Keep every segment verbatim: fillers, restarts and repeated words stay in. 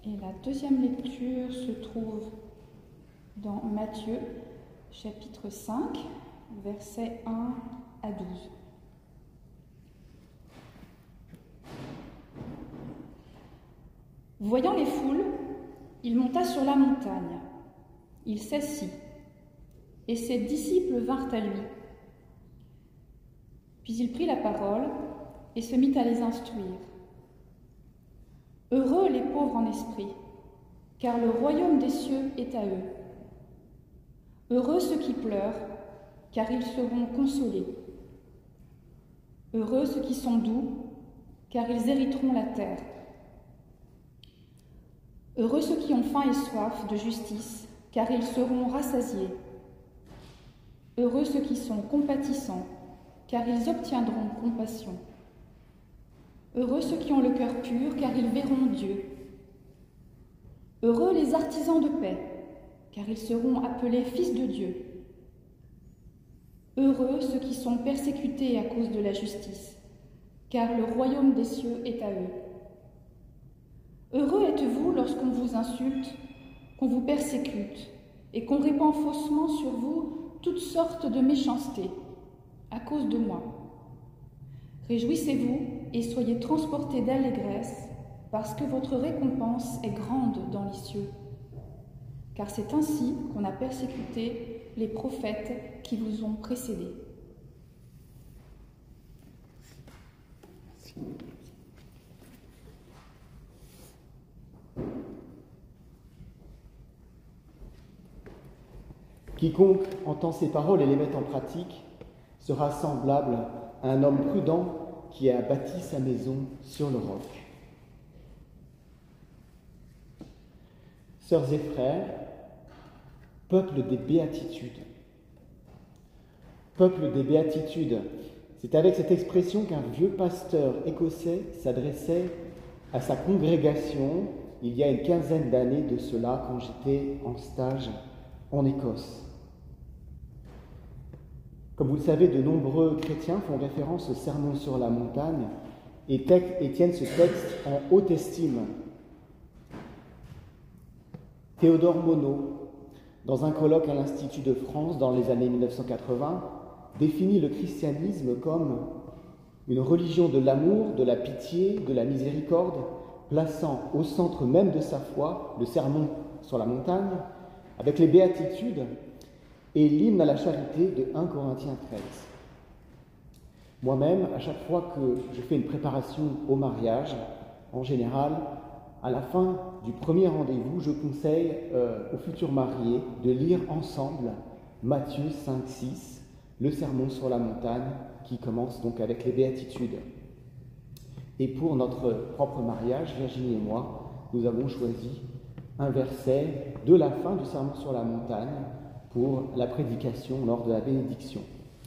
Et la deuxième lecture se trouve dans Matthieu, chapitre cinq, versets un à douze. Voyant les foules, il monta sur la montagne. Il s'assit, et ses disciples vinrent à lui. Puis il prit la parole et se mit à les instruire. Heureux les pauvres en esprit, car le royaume des cieux est à eux. Heureux ceux qui pleurent, car ils seront consolés. Heureux ceux qui sont doux, car ils hériteront la terre. Heureux ceux qui ont faim et soif de justice, car ils seront rassasiés. Heureux ceux qui sont compatissants, car ils obtiendront compassion. Heureux ceux qui ont le cœur pur, car ils verront Dieu. Heureux les artisans de paix, car ils seront appelés fils de Dieu. Heureux ceux qui sont persécutés à cause de la justice, car le royaume des cieux est à eux. Heureux êtes-vous lorsqu'on vous insulte, qu'on vous persécute, et qu'on répand faussement sur vous toutes sortes de méchancetés, à cause de moi. Réjouissez-vous et soyez transportés d'allégresse, parce que votre récompense est grande dans les cieux. Car c'est ainsi qu'on a persécuté les prophètes qui vous ont précédés. Quiconque entend ces paroles et les met en pratique sera semblable à un homme prudent qui a bâti sa maison sur le roc. Sœurs et frères, peuple des béatitudes. Peuple des béatitudes, c'est avec cette expression qu'un vieux pasteur écossais s'adressait à sa congrégation il y a une quinzaine d'années de cela, quand j'étais en stage en Écosse. Comme vous le savez, de nombreux chrétiens font référence au Sermon sur la montagne et, et tiennent ce texte en haute estime. Théodore Monod, dans un colloque à l'Institut de France dans les années mille neuf cent quatre-vingts, définit le christianisme comme une religion de l'amour, de la pitié, de la miséricorde, plaçant au centre même de sa foi le Sermon sur la montagne, avec les béatitudes et l'hymne à la charité de premier Corinthiens treize. Moi-même, à chaque fois que je fais une préparation au mariage, en général, à la fin du premier rendez-vous, je conseille euh, aux futurs mariés de lire ensemble Matthieu cinq six, le Sermon sur la montagne, qui commence donc avec les béatitudes. Et pour notre propre mariage, Virginie et moi, nous avons choisi un verset de la fin du Sermon sur la montagne pour la prédication lors de la bénédiction.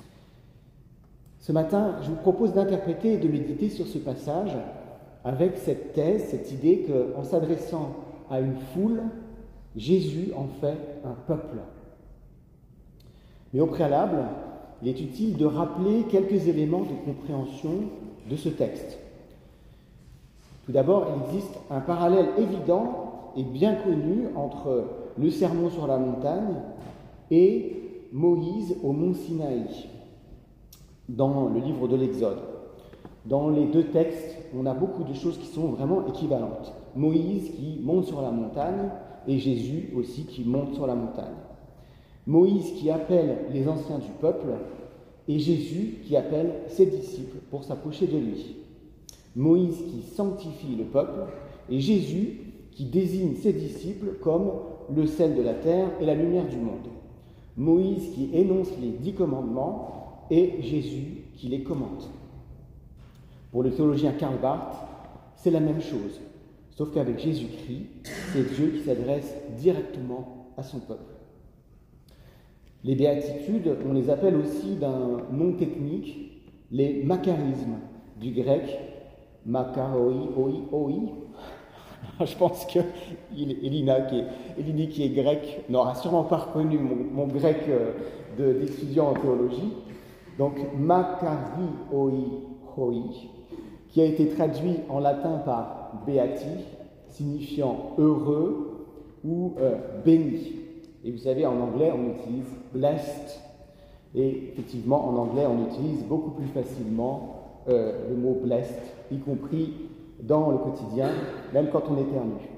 Ce matin, je vous propose d'interpréter et de méditer sur ce passage avec cette thèse, cette idée qu'en s'adressant à une foule, Jésus en fait un peuple. Mais au préalable, il est utile de rappeler quelques éléments de compréhension de ce texte. Tout d'abord, il existe un parallèle évident et bien connu entre le Sermon sur la montagne et Moïse au mont Sinaï, dans le livre de l'Exode. Dans les deux textes, on a beaucoup de choses qui sont vraiment équivalentes. Moïse qui monte sur la montagne et Jésus aussi qui monte sur la montagne. Moïse qui appelle les anciens du peuple et Jésus qui appelle ses disciples pour s'approcher de lui. Moïse qui sanctifie le peuple et Jésus qui désigne ses disciples comme le sel de la terre et la lumière du monde. Moïse qui énonce les dix commandements et Jésus qui les commente. Pour le théologien Karl Barth, c'est la même chose, sauf qu'avec Jésus-Christ, c'est Dieu qui s'adresse directement à son peuple. Les béatitudes, on les appelle aussi d'un nom technique, les macarismes, du grec makaroi, oi, oi. Je pense que Elina, qui est, Elini, qui est grecque, n'aura sûrement pas reconnu mon, mon grec de, d'étudiant en théologie. Donc, makari, oi, hoi, qui a été traduit en latin par beati, signifiant heureux ou euh, béni. Et vous savez, en anglais, on utilise blessed. Et effectivement, en anglais, on utilise beaucoup plus facilement euh, le mot blessed, y compris dans le quotidien, même quand on éternue.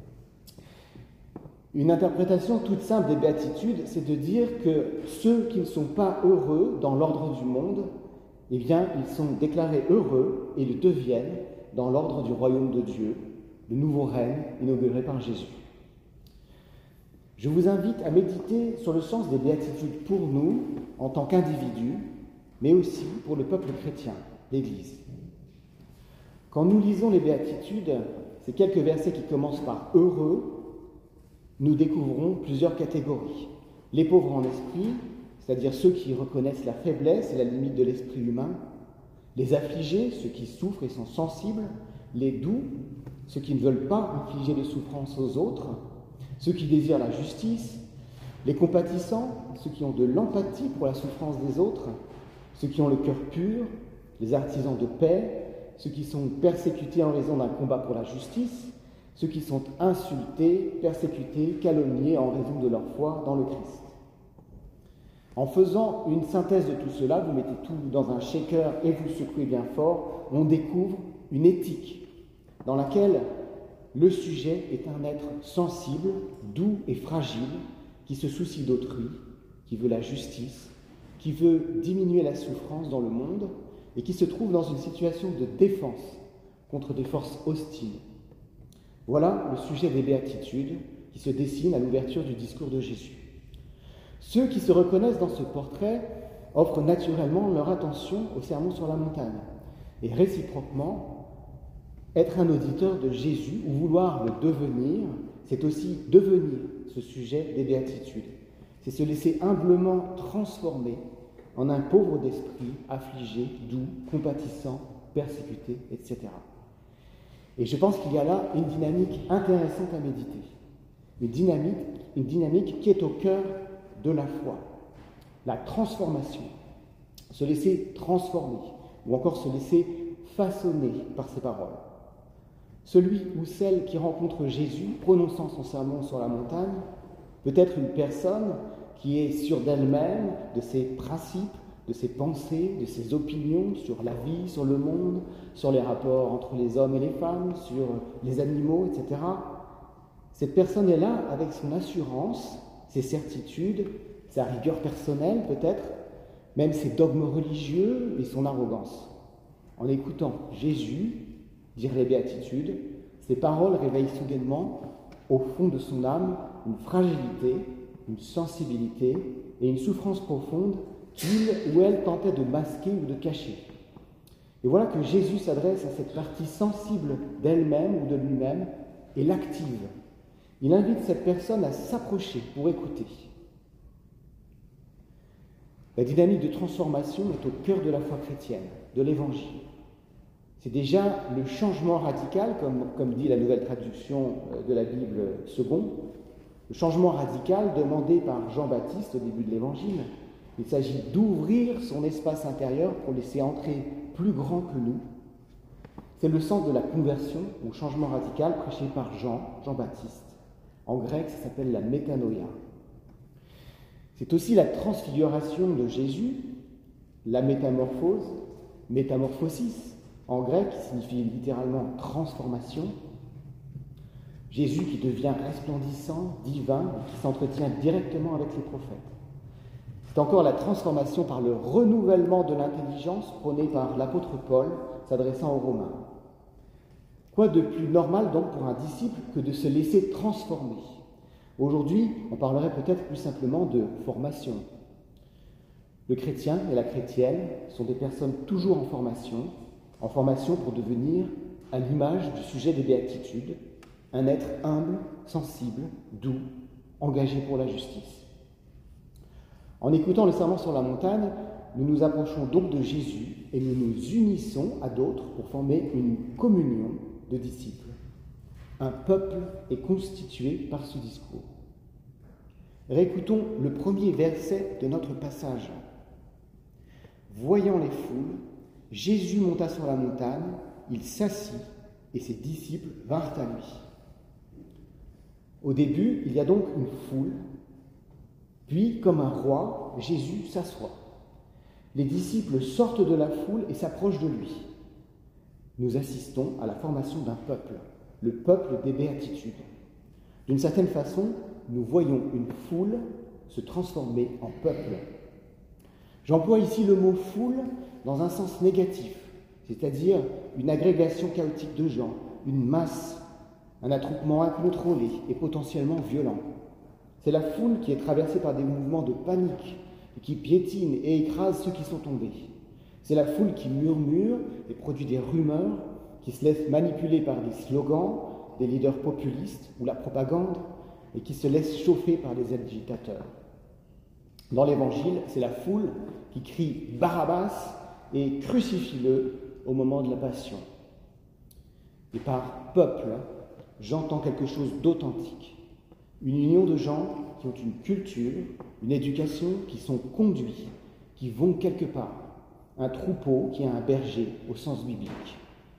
Une interprétation toute simple des béatitudes, c'est de dire que ceux qui ne sont pas heureux dans l'ordre du monde, eh bien, ils sont déclarés heureux et le deviennent dans l'ordre du royaume de Dieu, le nouveau règne inauguré par Jésus. Je vous invite à méditer sur le sens des béatitudes pour nous, en tant qu'individus, mais aussi pour le peuple chrétien, l'Église. Quand nous lisons les béatitudes, ces quelques versets qui commencent par « heureux », nous découvrons plusieurs catégories. Les pauvres en esprit, c'est-à-dire ceux qui reconnaissent la faiblesse et la limite de l'esprit humain. Les affligés, ceux qui souffrent et sont sensibles. Les doux, ceux qui ne veulent pas infliger de souffrance aux autres. Ceux qui désirent la justice. Les compatissants, ceux qui ont de l'empathie pour la souffrance des autres. Ceux qui ont le cœur pur. Les artisans de paix. Ceux qui sont persécutés en raison d'un combat pour la justice. Ceux qui sont insultés, persécutés, calomniés en raison de leur foi dans le Christ. En faisant une synthèse de tout cela, vous mettez tout dans un shaker et vous secouez bien fort, on découvre une éthique dans laquelle le sujet est un être sensible, doux et fragile, qui se soucie d'autrui, qui veut la justice, qui veut diminuer la souffrance dans le monde et qui se trouve dans une situation de défense contre des forces hostiles. Voilà le sujet des béatitudes qui se dessine à l'ouverture du discours de Jésus. Ceux qui se reconnaissent dans ce portrait offrent naturellement leur attention au sermon sur la montagne. Et réciproquement, être un auditeur de Jésus ou vouloir le devenir, c'est aussi devenir ce sujet des béatitudes. C'est se laisser humblement transformer en un pauvre d'esprit, affligé, doux, compatissant, persécuté, et cetera. Et je pense qu'il y a là une dynamique intéressante à méditer. Une dynamique, une dynamique qui est au cœur de la foi. La transformation. Se laisser transformer, ou encore se laisser façonner par ses paroles. Celui ou celle qui rencontre Jésus, prononçant son sermon sur la montagne, peut être une personne qui est sûre d'elle-même, de ses principes, de ses pensées, de ses opinions sur la vie, sur le monde, sur les rapports entre les hommes et les femmes, sur les animaux, et cetera. Cette personne est là avec son assurance, ses certitudes, sa rigueur personnelle peut-être, même ses dogmes religieux et son arrogance. En écoutant Jésus dire les béatitudes, ces paroles réveillent soudainement, au fond de son âme, une fragilité, une sensibilité et une souffrance profonde qu'il ou elle tentait de masquer ou de cacher. Et voilà que Jésus s'adresse à cette partie sensible d'elle-même ou de lui-même et l'active. Il invite cette personne à s'approcher pour écouter. La dynamique de transformation est au cœur de la foi chrétienne, de l'Évangile. C'est déjà le changement radical, comme, comme dit la nouvelle traduction de la Bible seconde, le changement radical demandé par Jean-Baptiste au début de l'Évangile. Il s'agit d'ouvrir son espace intérieur pour laisser entrer plus grand que nous. C'est le sens de la conversion ou changement radical prêché par Jean, Jean-Baptiste. En grec, ça s'appelle la métanoïa. C'est aussi la transfiguration de Jésus, la métamorphose, métamorphosis, en grec, qui signifie littéralement transformation. Jésus qui devient resplendissant, divin, qui s'entretient directement avec les prophètes. C'est encore la transformation par le renouvellement de l'intelligence prônée par l'apôtre Paul, s'adressant aux Romains. Quoi de plus normal donc pour un disciple que de se laisser transformer? Aujourd'hui, on parlerait peut-être plus simplement de formation. Le chrétien et la chrétienne sont des personnes toujours en formation, en formation pour devenir, à l'image du sujet des béatitudes, un être humble, sensible, doux, engagé pour la justice. En écoutant le sermon sur la montagne, nous nous approchons donc de Jésus et nous nous unissons à d'autres pour former une communion de disciples. Un peuple est constitué par ce discours. Réécoutons le premier verset de notre passage. Voyant les foules, Jésus monta sur la montagne, il s'assit et ses disciples vinrent à lui. Au début, il y a donc une foule, puis, comme un roi, Jésus s'assoit. Les disciples sortent de la foule et s'approchent de lui. Nous assistons à la formation d'un peuple, le peuple des béatitudes. D'une certaine façon, nous voyons une foule se transformer en peuple. J'emploie ici le mot « foule » dans un sens négatif, c'est-à-dire une agrégation chaotique de gens, une masse, un attroupement incontrôlé et potentiellement violent. C'est la foule qui est traversée par des mouvements de panique, et qui piétine et écrase ceux qui sont tombés. C'est la foule qui murmure et produit des rumeurs, qui se laisse manipuler par des slogans, des leaders populistes ou la propagande, et qui se laisse chauffer par des agitateurs. Dans l'Évangile, c'est la foule qui crie « Barabbas » et « Crucifie-le » au moment de la Passion. Et par « peuple », j'entends quelque chose d'authentique. Une union de gens qui ont une culture, une éducation, qui sont conduits, qui vont quelque part. Un troupeau qui a un berger au sens biblique.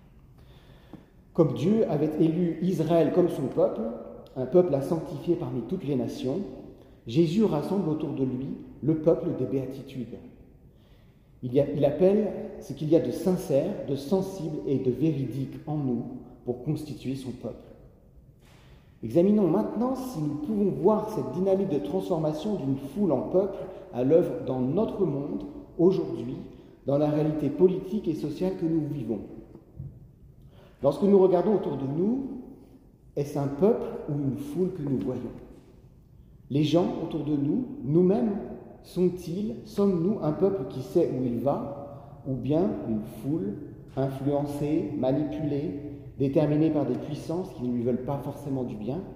Comme Dieu avait élu Israël comme son peuple, un peuple à sanctifier parmi toutes les nations, Jésus rassemble autour de lui le peuple des béatitudes. Il, y a, il appelle ce qu'il y a de sincère, de sensible et de véridique en nous pour constituer son peuple. Examinons maintenant si nous pouvons voir cette dynamique de transformation d'une foule en peuple à l'œuvre dans notre monde, aujourd'hui, dans la réalité politique et sociale que nous vivons. Lorsque nous regardons autour de nous, est-ce un peuple ou une foule que nous voyons? Les gens autour de nous, nous-mêmes, sont-ils, sommes-nous un peuple qui sait où il va, ou bien une foule influencée, manipulée, déterminée par des puissances qui ne lui veulent pas forcément du bien?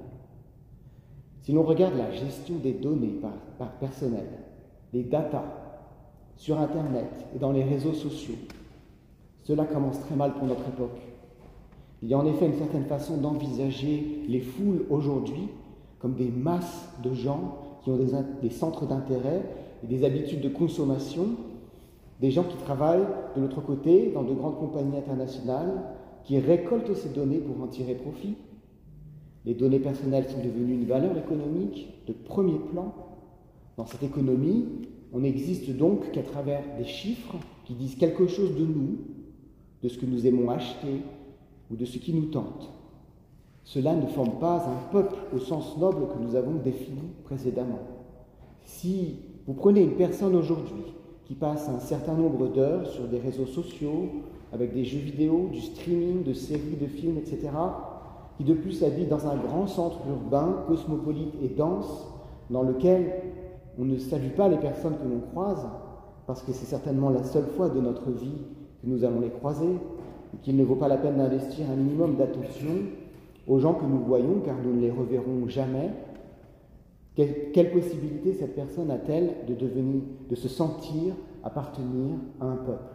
Si l'on regarde la gestion des données par, par personnel, les datas, sur Internet et dans les réseaux sociaux, cela commence très mal pour notre époque. Il y a en effet une certaine façon d'envisager les foules aujourd'hui comme des masses de gens qui ont des, des centres d'intérêt et des habitudes de consommation, des gens qui travaillent de l'autre côté dans de grandes compagnies internationales, qui récoltent ces données pour en tirer profit. Les données personnelles sont devenues une valeur économique de premier plan. Dans cette économie, on n'existe donc qu'à travers des chiffres qui disent quelque chose de nous, de ce que nous aimons acheter ou de ce qui nous tente. Cela ne forme pas un peuple au sens noble que nous avons défini précédemment. Si vous prenez une personne aujourd'hui qui passe un certain nombre d'heures sur des réseaux sociaux, avec des jeux vidéo, du streaming, de séries, de films, et cetera, qui de plus habite dans un grand centre urbain, cosmopolite et dense, dans lequel on ne salue pas les personnes que l'on croise, parce que c'est certainement la seule fois de notre vie que nous allons les croiser, et qu'il ne vaut pas la peine d'investir un minimum d'attention aux gens que nous voyons, car nous ne les reverrons jamais. Quelle, quelle possibilité cette personne a-t-elle de devenir, de se sentir appartenir à un peuple?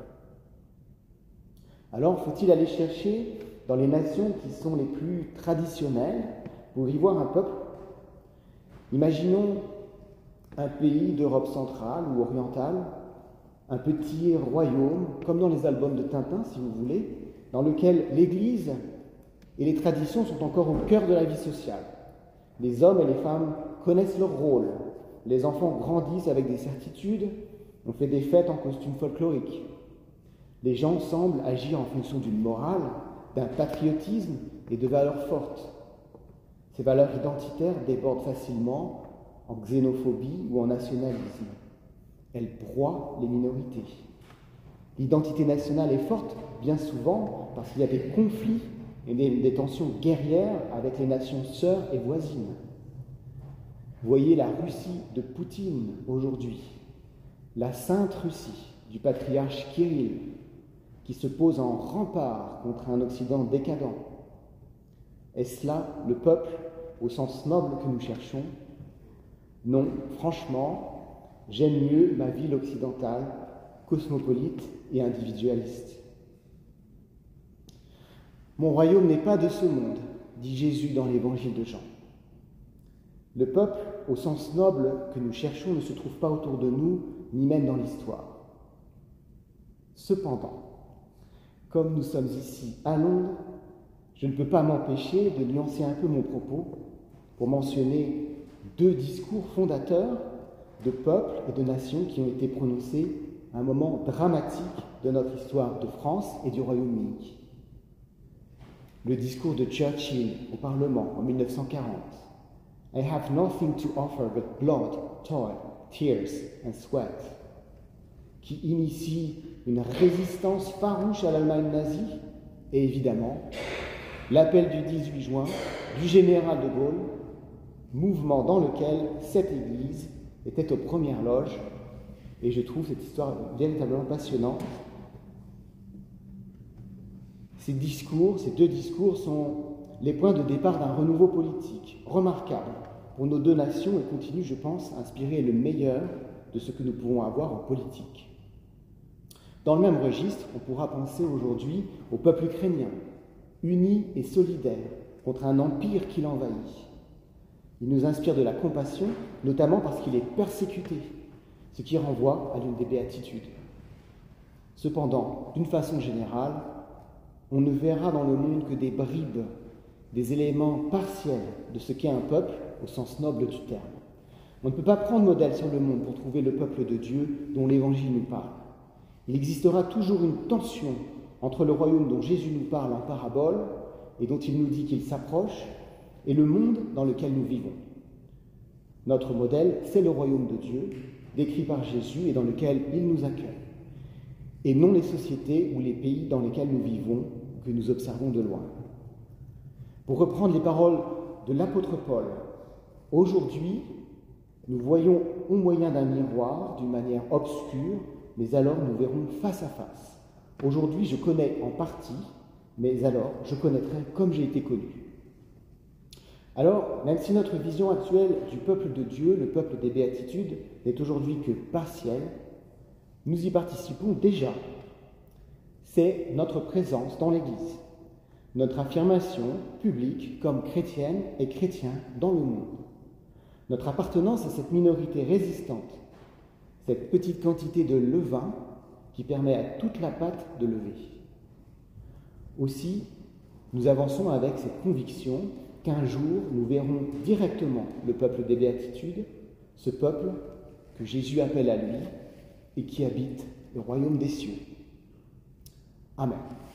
Alors, faut-il aller chercher dans les nations qui sont les plus traditionnelles pour y voir un peuple? Imaginons un pays d'Europe centrale ou orientale, un petit royaume, comme dans les albums de Tintin, si vous voulez, dans lequel l'Église et les traditions sont encore au cœur de la vie sociale. Les hommes et les femmes connaissent leur rôle. Les enfants grandissent avec des certitudes. On fait des fêtes en costume folklorique. Les gens semblent agir en fonction d'une morale, d'un patriotisme et de valeurs fortes. Ces valeurs identitaires débordent facilement en xénophobie ou en nationalisme. Elles broient les minorités. L'identité nationale est forte, bien souvent, parce qu'il y a des conflits et des, des tensions guerrières avec les nations sœurs et voisines. Voyez la Russie de Poutine aujourd'hui, la Sainte Russie du patriarche Kirill, qui se pose en rempart contre un Occident décadent. Est-ce là le peuple au sens noble que nous cherchons? Non, franchement, j'aime mieux ma ville occidentale, cosmopolite et individualiste. Mon royaume n'est pas de ce monde, dit Jésus dans l'évangile de Jean. Le peuple, au sens noble que nous cherchons, ne se trouve pas autour de nous, ni même dans l'histoire. Cependant, comme nous sommes ici à Londres, je ne peux pas m'empêcher de nuancer un peu mon propos pour mentionner deux discours fondateurs de peuples et de nations qui ont été prononcés à un moment dramatique de notre histoire de France et du Royaume-Uni. Le discours de Churchill au Parlement en mille neuf cent quarante. I have nothing to offer but blood, toil, tears and sweat, qui initie une résistance farouche à l'Allemagne nazie et évidemment l'appel du dix-huit juin du général de Gaulle, mouvement dans lequel cette Église était aux premières loges, et je trouve cette histoire véritablement passionnante. Ces discours, ces deux discours sont les points de départ d'un renouveau politique remarquable pour nos deux nations et continuent, je pense, à inspirer le meilleur de ce que nous pouvons avoir en politique. Dans le même registre, on pourra penser aujourd'hui au peuple ukrainien, uni et solidaire contre un empire qui l'envahit. Il nous inspire de la compassion, notamment parce qu'il est persécuté, ce qui renvoie à l'une des béatitudes. Cependant, d'une façon générale, on ne verra dans le monde que des bribes, des éléments partiels de ce qu'est un peuple au sens noble du terme. On ne peut pas prendre modèle sur le monde pour trouver le peuple de Dieu dont l'Évangile nous parle. Il existera toujours une tension entre le royaume dont Jésus nous parle en parabole et dont il nous dit qu'il s'approche, et le monde dans lequel nous vivons. Notre modèle, c'est le royaume de Dieu, décrit par Jésus et dans lequel il nous accueille, et non les sociétés ou les pays dans lesquels nous vivons, que nous observons de loin. Pour reprendre les paroles de l'apôtre Paul, aujourd'hui, nous voyons au moyen d'un miroir, d'une manière obscure, mais alors nous verrons face à face. Aujourd'hui, je connais en partie, mais alors je connaîtrai comme j'ai été connu. Alors, même si notre vision actuelle du peuple de Dieu, le peuple des béatitudes, n'est aujourd'hui que partielle, nous y participons déjà. C'est notre présence dans l'Église, notre affirmation publique comme chrétienne et chrétien dans le monde, notre appartenance à cette minorité résistante, cette petite quantité de levain qui permet à toute la pâte de lever. Aussi, nous avançons avec cette conviction qu'un jour, nous verrons directement le peuple des béatitudes, ce peuple que Jésus appelle à lui et qui habite le royaume des cieux. Amen.